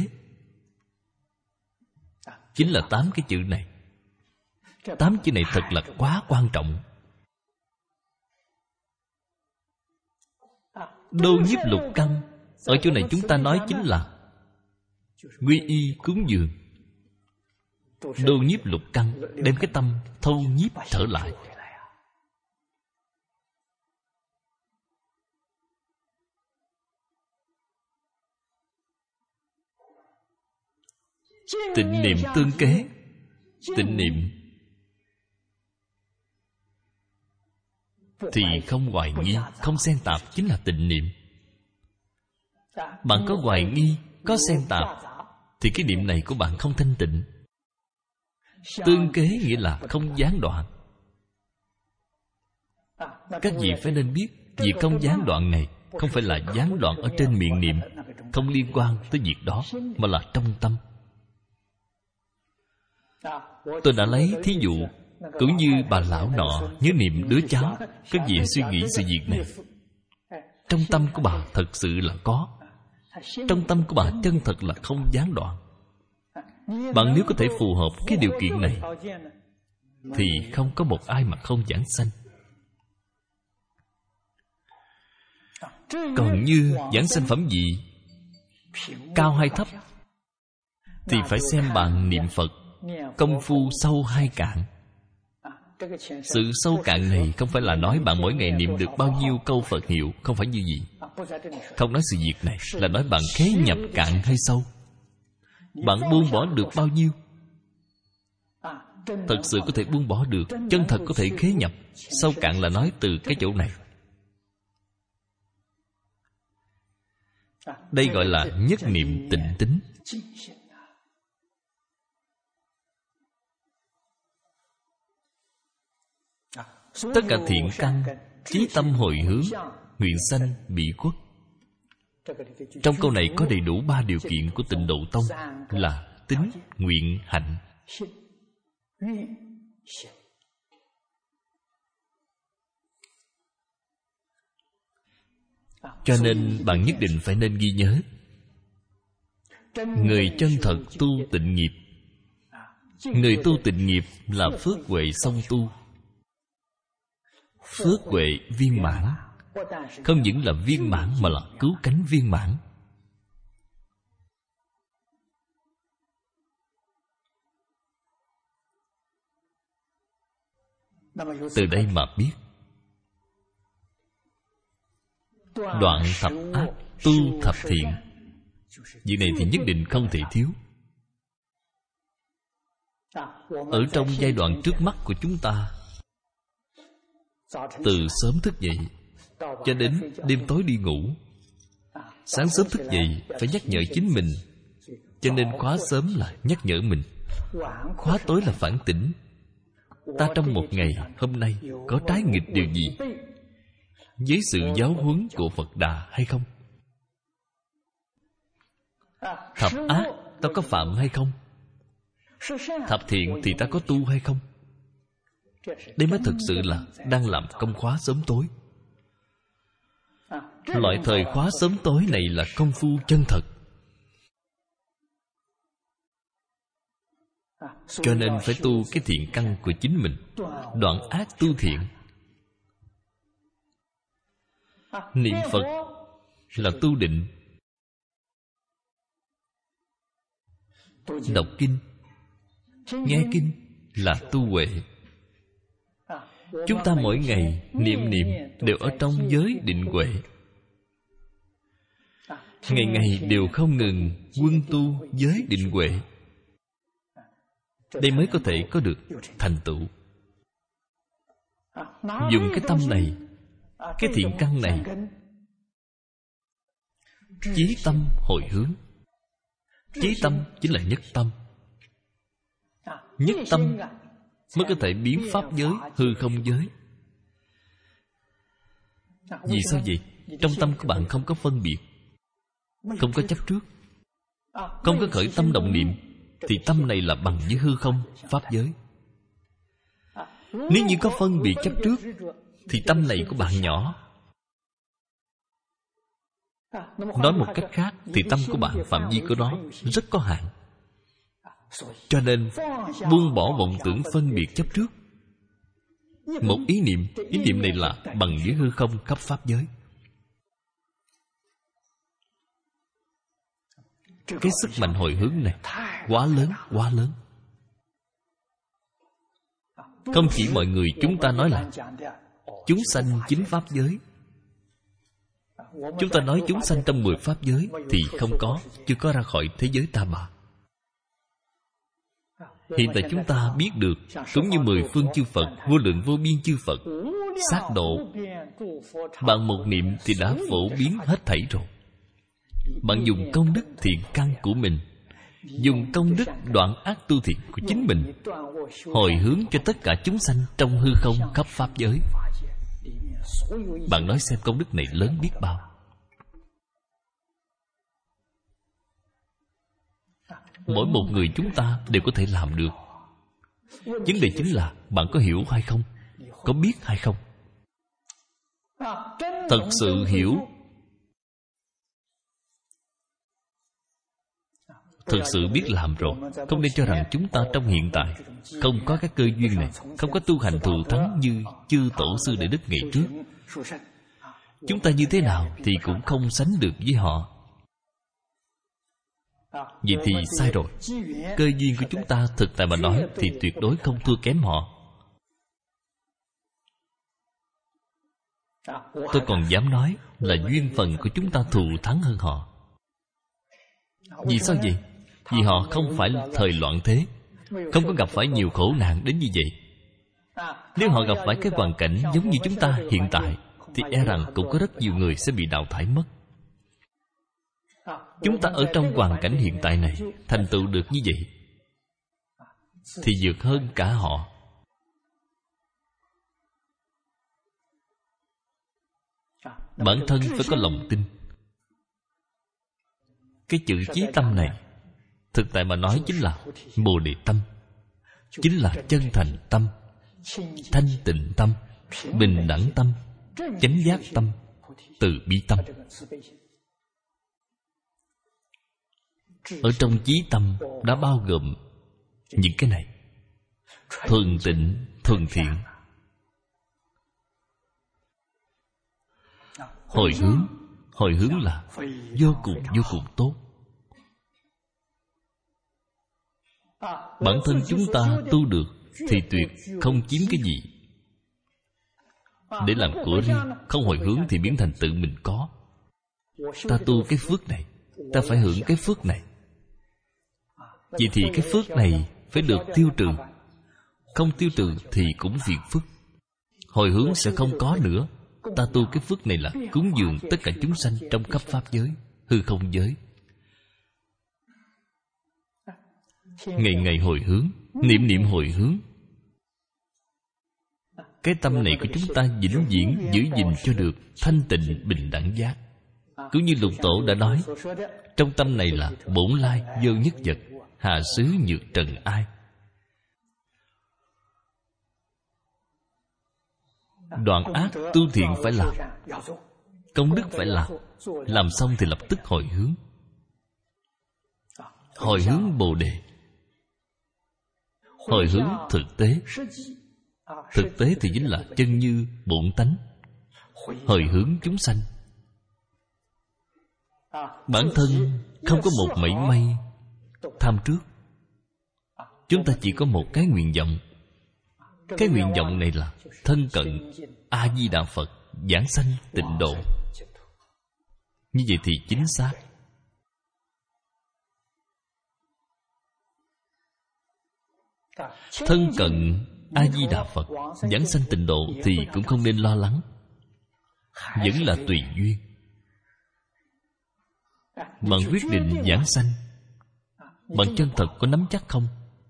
Chính là 8 cái chữ này. 8 chữ này thật là quá quan trọng. Đô nhiếp lục căn, ở chỗ này chúng ta nói chính là quy y cúng dường. Đô nhiếp lục căn, đem cái tâm thâu nhiếp trở lại. Tịnh niệm tương kế. Tịnh niệm thì không hoài nghi, không xen tạp, chính là tịnh niệm. Bạn có hoài nghi, có xen tạp thì cái niệm này của bạn không thanh tịnh. Tương kế nghĩa là không gián đoạn. Các vị phải nên biết, việc không gián đoạn này không phải là gián đoạn ở trên miệng niệm, không liên quan tới việc đó, mà là trong tâm. Tôi đã lấy thí dụ, cũng như bà lão nọ nhớ niệm đứa cháu. Các vị hãy suy nghĩ sự việc này. Trong tâm của bà thật sự là có. Trong tâm của bà chân thật là không gián đoạn. Bạn nếu có thể phù hợp cái điều kiện này thì không có một ai mà không giảng sanh. Còn như giảng sanh phẩm gì, cao hay thấp, thì phải xem bạn niệm Phật công phu sâu hay cạn. Sự sâu cạn này không phải là nói bạn mỗi ngày niệm được bao nhiêu câu Phật hiệu, không phải như vậy. Không nói sự việc này, là nói bạn khế nhập cạn hay sâu. Bạn buông bỏ được bao nhiêu? Thật sự có thể buông bỏ được, chân thật có thể khế nhập. Sâu cạn là nói từ cái chỗ này. Đây gọi là nhất niệm tịnh tính. Tất cả thiện căn, chí tâm hồi hướng, nguyện sanh bị khuất. Trong câu này có đầy đủ 3 điều kiện của Tịnh Độ Tông là tín, nguyện, hạnh. Cho nên bạn nhất định phải nên ghi nhớ, người chân thật tu tịnh nghiệp. Người tu tịnh nghiệp là phước huệ song tu, phước huệ viên mãn. Không những là viên mãn mà là cứu cánh viên mãn. Từ đây mà biết, đoạn thập ác, tu thập thiện. Việc này thì nhất định không thể thiếu. Ở trong giai đoạn trước mắt của chúng ta, từ sớm thức dậy cho đến đêm tối đi ngủ, sáng sớm thức dậy phải nhắc nhở chính mình. Cho nên khóa sớm là nhắc nhở mình, khóa tối là phản tỉnh. Ta trong một ngày hôm nay có trái nghịch điều gì với sự giáo huấn của Phật Đà hay không? Thập ác ta có phạm hay không? Thập thiện thì ta có tu hay không? Đây mới thực sự là đang làm công khóa sớm tối. Loại thời khóa sớm tối này là công phu chân thật. Cho nên phải tu cái thiện căn của chính mình, đoạn ác tu thiện. Niệm Phật là tu định, đọc kinh, nghe kinh là tu huệ. Chúng ta mỗi ngày niệm đều ở trong giới định huệ, ngày ngày đều không ngừng quân tu giới định huệ. Đây mới có thể có được thành tựu. Dùng cái tâm này, cái thiện căn này, chí tâm hồi hướng. Chí tâm chính là nhất tâm. Nhất tâm mới có thể biến pháp giới hư không giới. Vì sao vậy? Trong tâm của bạn không có phân biệt, không có chấp trước, không có khởi tâm động niệm, thì tâm này là bằng với hư không pháp giới. Nếu như có phân biệt chấp trước, thì tâm này của bạn nhỏ. Nói một cách khác, thì tâm của bạn phạm vi của nó rất có hạn. Cho nên buông bỏ vọng tưởng phân biệt chấp trước. Một ý niệm này là bằng với hư không khắp pháp giới. Cái sức mạnh hồi hướng này quá lớn, quá lớn. Không chỉ mọi người chúng ta nói là chúng sanh chính pháp giới. Chúng ta nói chúng sanh trong 10 pháp giới thì không có, chưa có ra khỏi thế giới ta bà. Hiện tại chúng ta biết được, cũng như 10 phương chư Phật, vô lượng vô biên chư Phật sát độ, bạn một niệm thì đã phổ biến hết thảy rồi. Bạn dùng công đức thiện căn của mình, dùng công đức đoạn ác tu thiện của chính mình, hồi hướng cho tất cả chúng sanh trong hư không khắp pháp giới. Bạn nói xem công đức này lớn biết bao. Mỗi một người chúng ta đều có thể làm được. Vấn đề chính là bạn có hiểu hay không, có biết hay không. Thật sự hiểu, thực sự biết làm rồi. Không nên cho rằng chúng ta trong hiện tại không có các cơ duyên này, không có tu hành thù thắng như chư tổ sư đại đức ngày trước. Chúng ta như thế nào thì cũng không sánh được với họ. Vậy thì sai rồi. Cơ duyên của chúng ta thực tại mà nói thì tuyệt đối không thua kém họ. Tôi còn dám nói là duyên phận của chúng ta thù thắng hơn họ. Vì sao vậy? Vì họ không phải là thời loạn thế, không có gặp phải nhiều khổ nạn đến như vậy. Nếu họ gặp phải cái hoàn cảnh giống như chúng ta hiện tại, thì e rằng cũng có rất nhiều người sẽ bị đào thải mất. Chúng ta ở trong hoàn cảnh hiện tại này thành tựu được như vậy thì vượt hơn cả họ. Bản thân phải có lòng tin. Cái chữ chí tâm này thực tại mà nói chính là Bồ Đề tâm, chính là chân thành tâm, thanh tịnh tâm, bình đẳng tâm, chánh giác tâm, từ bi tâm. Ở trong chí tâm đã bao gồm những cái này: thuần tịnh, thuần thiện. Hồi hướng là vô cùng tốt. Bản thân chúng ta tu được thì tuyệt không chiếm cái gì để làm của riêng. Không hồi hướng thì biến thành tự mình có. Ta tu cái phước này, ta phải hưởng cái phước này. Vậy thì cái phước này phải được tiêu trừ. Không tiêu trừ thì cũng phiền phức. Hồi hướng sẽ không có nữa. Ta tu cái phước này là cúng dường tất cả chúng sanh trong khắp pháp giới, hư không giới. Ngày ngày hồi hướng, niệm niệm hồi hướng. Cái tâm này của chúng ta vĩnh viễn giữ gìn cho được thanh tịnh bình đẳng giác. Cứ như Lục Tổ đã nói, trong tâm này là bổn lai vô nhất vật, hà xứ nhược trần ai. Đoạn ác tu thiện phải làm, công đức phải làm xong thì lập tức hồi hướng. Hồi hướng Bồ Đề, hồi hướng thực tế. Thực tế thì chính là chân như bổn tánh. Hồi hướng chúng sanh. Bản thân không có một mảy may tham trước. Chúng ta chỉ có một cái nguyện vọng. Cái nguyện vọng này là thân cận A-di-đà Phật, giảng sanh tịnh độ. Như vậy thì chính xác. Thân cận A-di-đà Phật, giảng sanh tịnh độ thì cũng không nên lo lắng. Vẫn là tùy duyên. Bạn quyết định giảng sanh, bạn chân thật có nắm chắc không?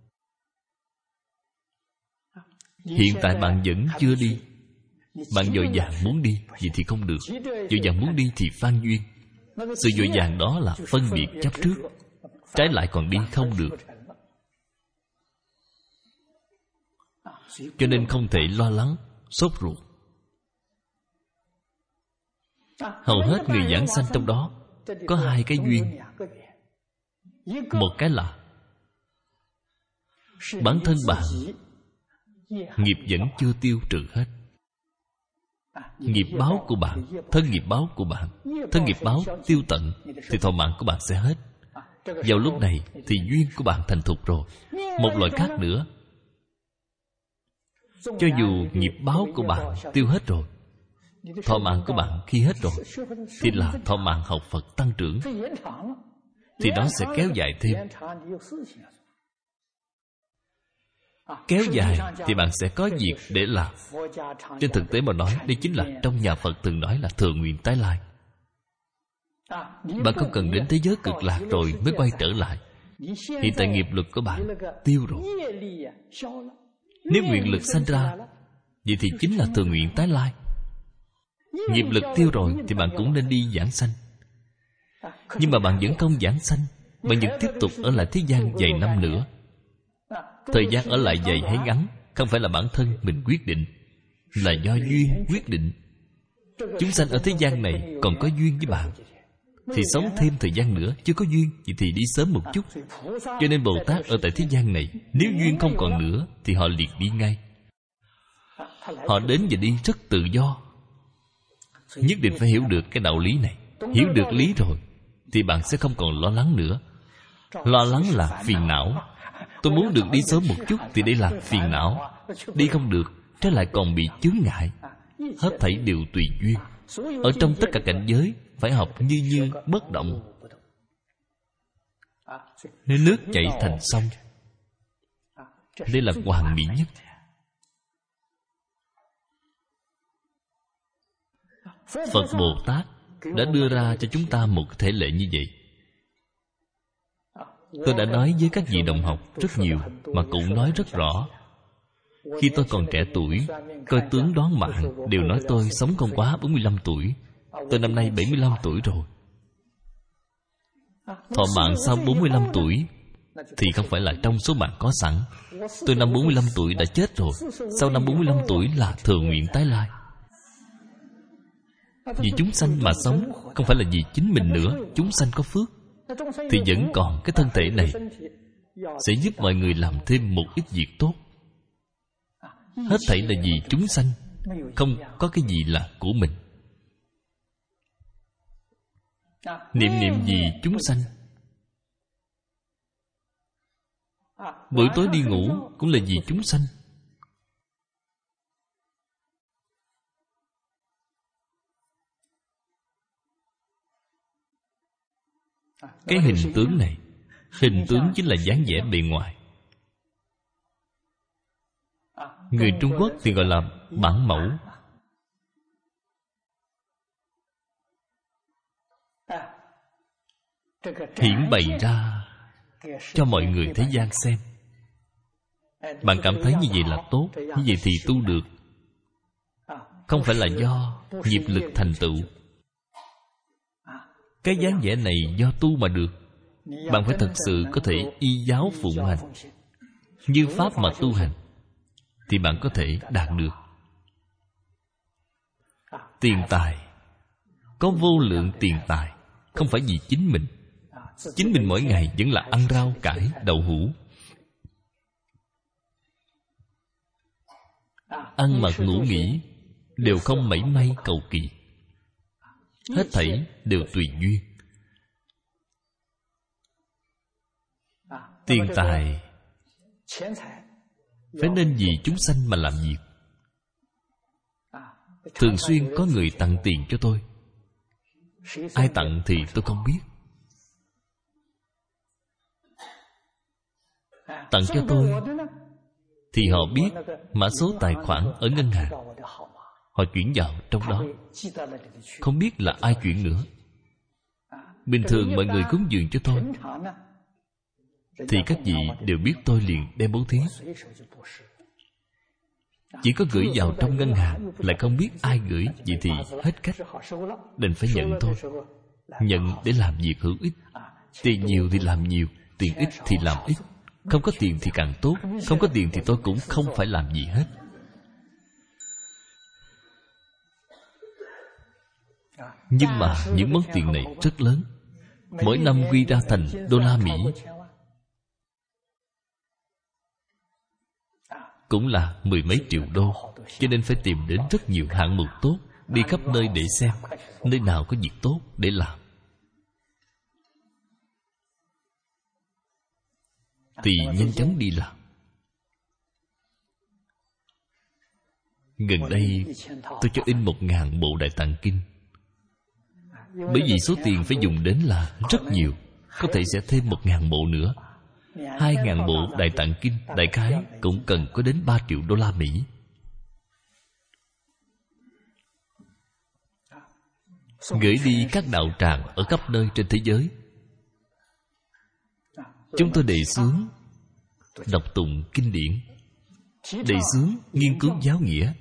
Hiện tại bạn vẫn chưa đi. Bạn vội vàng muốn đi, vậy thì không được. Vội vàng muốn đi thì phan duyên. Sự vội vàng đó là phân biệt chấp trước. Trái lại còn đi không được. Cho nên không thể lo lắng, sốt ruột. Hầu hết người giảng sanh trong đó có hai cái duyên. Một cái là bản thân bạn nghiệp vẫn chưa tiêu trừ hết. Nghiệp báo của bạn, thân nghiệp báo của bạn, thân nghiệp báo tiêu tận thì thọ mạng của bạn sẽ hết. Vào lúc này thì duyên của bạn thành thục rồi. Một loại khác nữa, cho dù nghiệp báo của bạn tiêu hết rồi, thọ mạng của bạn khi hết rồi thì là thọ mạng học Phật tăng trưởng, thì nó sẽ kéo dài thêm. Kéo dài thì bạn sẽ có việc để làm. Trên thực tế mà nói, đây chính là trong nhà Phật thường nói là thừa nguyện tái lai. Bạn không cần đến thế giới cực lạc rồi mới quay trở lại. Hiện tại nghiệp lực của bạn tiêu rồi. Nếu nguyện lực sanh ra, vậy thì chính là thừa nguyện tái lai. Nghiệp lực tiêu rồi thì bạn cũng nên đi giảng sanh. Nhưng mà bạn vẫn không giảng sanh, bạn vẫn tiếp tục ở lại thế gian vài năm nữa. Thời gian ở lại dài hay ngắn không phải là bản thân mình quyết định, là do duyên quyết định. Chúng sanh ở thế gian này còn có duyên với bạn thì sống thêm thời gian nữa. Chưa có duyên, vậy thì đi sớm một chút. Cho nên Bồ Tát ở tại thế gian này, nếu duyên không còn nữa thì họ liền đi ngay. Họ đến và đi rất tự do. Nhất định phải hiểu được cái đạo lý này. Hiểu được lý rồi thì bạn sẽ không còn lo lắng nữa. Lo lắng là phiền não. Tôi muốn được đi sớm một chút thì đây là phiền não. Đi không được, trái lại còn bị chướng ngại. Hết thảy đều tùy duyên. Ở trong tất cả cảnh giới phải học như bất động. Nước chảy thành sông. Đây là hoàn mỹ nhất. Phật Bồ Tát đã đưa ra cho chúng ta một thể lệ như vậy. Tôi đã nói với các vị đồng học rất nhiều, mà cũng nói rất rõ. Khi tôi còn trẻ tuổi, coi tướng đoán mạng đều nói tôi sống không quá 45 tuổi. Tôi năm nay 75 tuổi rồi. Thọ mạng sau 45 tuổi thì không phải là trong số mạng có sẵn. Tôi năm 45 tuổi đã chết rồi. Sau năm 45 tuổi là thừa nguyện tái lai. Vì chúng sanh mà sống, không phải là vì chính mình nữa. Chúng sanh có phước thì vẫn còn cái thân thể này, sẽ giúp mọi người làm thêm một ít việc tốt. Hết thảy là vì chúng sanh, không có cái gì là của mình. Niệm niệm vì chúng sanh. Buổi tối đi ngủ cũng là vì chúng sanh. Cái hình tướng này, hình tướng chính là dáng vẻ bề ngoài. Người Trung Quốc thì gọi là bản mẫu. Hiển bày ra cho mọi người thế gian xem. Bạn cảm thấy như vậy là tốt, như vậy thì tu được. Không phải là do nghiệp lực thành tựu. Cái dáng vẻ này do tu mà được. Bạn phải thật sự có thể y giáo phụng hành, như pháp mà tu hành, thì bạn có thể đạt được. Tiền tài, có vô lượng tiền tài, không phải vì chính mình. Chính mình mỗi ngày vẫn là ăn rau cải, đậu hũ, ăn mặc ngủ nghỉ, đều không mảy may cầu kỳ. Hết thảy đều tùy duyên. Tiền tài phải nên vì chúng sanh mà làm việc. Thường xuyên có người tặng tiền cho tôi. Ai tặng thì tôi không biết. Tặng cho tôi thì họ biết mã số tài khoản ở ngân hàng, họ chuyển vào trong đó. Không biết là ai chuyển nữa. Bình thường mọi người cúng dường cho tôi thì các vị đều biết, tôi liền đem bố thí. Chỉ có gửi vào trong ngân hàng lại không biết ai gửi, vậy thì hết cách, đành phải nhận thôi. Nhận để làm việc hữu ích. Tiền nhiều thì làm nhiều, tiền ít thì làm ít. Không có tiền thì càng tốt. Không có tiền thì tôi cũng không phải làm gì hết. Nhưng mà những món tiền này rất lớn, mỗi năm quy ra thành đô la Mỹ, cũng là mười mấy triệu đô. Cho nên phải tìm đến rất nhiều hạng mục tốt, đi khắp nơi để xem nơi nào có việc tốt để làm, thì nhanh chóng đi làm. Gần đây tôi cho in 1000 bộ Đại Tạng Kinh. Bởi vì số tiền phải dùng đến là rất nhiều, có thể sẽ thêm 1000 bộ nữa. 2000 bộ Đại Tạng Kinh đại khái cũng cần có đến 3 triệu đô la Mỹ. Gửi đi các đạo tràng ở khắp nơi trên thế giới. Chúng tôi đề xướng đọc tụng kinh điển, đề xướng nghiên cứu giáo nghĩa.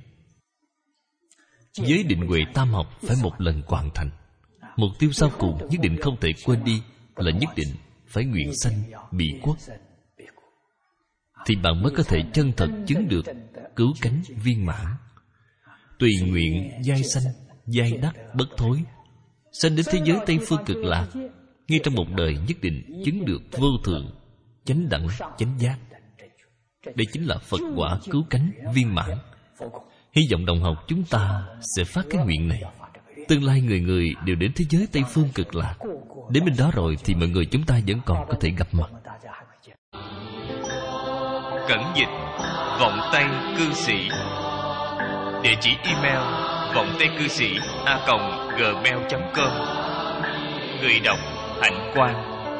Giới định huệ tam học phải một lần hoàn thành. Mục tiêu sau cùng nhất định không thể quên đi là nhất định phải nguyện sanh Bỉ quốc, thì bạn mới có thể chân thật chứng được cứu cánh viên mãn. Tùy nguyện giai sanh, giai đắc bất thối, sanh đến thế giới Tây Phương Cực Lạc, ngay trong một đời nhất định chứng được vô thượng chánh đẳng chánh giác. Đây chính là Phật quả cứu cánh viên mãn. Hy vọng đồng học chúng ta sẽ phát cái nguyện này. Tương lai người người đều đến thế giới Tây Phương Cực Lạc. Đến bên đó rồi thì mọi người chúng ta vẫn còn có thể gặp mặt. Cẩn dịch Vọng Tây Cư Sĩ. Địa chỉ email vongtaicư sĩ@gmail.com. Người đọc Hạnh Quang.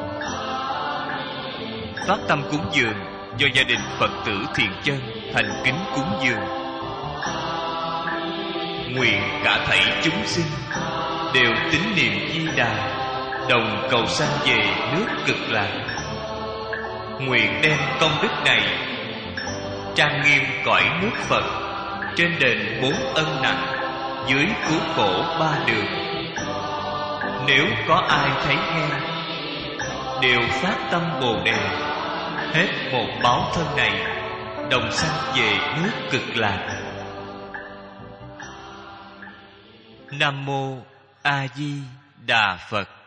Phát tâm cúng dường do gia đình Phật tử Thiện Chân thành kính cúng dường. Nguyện cả thảy chúng sinh đều tín niệm Di Đà, đồng cầu sanh về nước Cực Lạc. Nguyện đem công đức này trang nghiêm cõi nước Phật, trên đền 4 ân nặng, dưới cứu khổ 3 đường. Nếu có ai thấy nghe, đều phát tâm Bồ Đề, hết một báo thân này, đồng sanh về nước Cực Lạc. Nam mô A Di Đà Phật.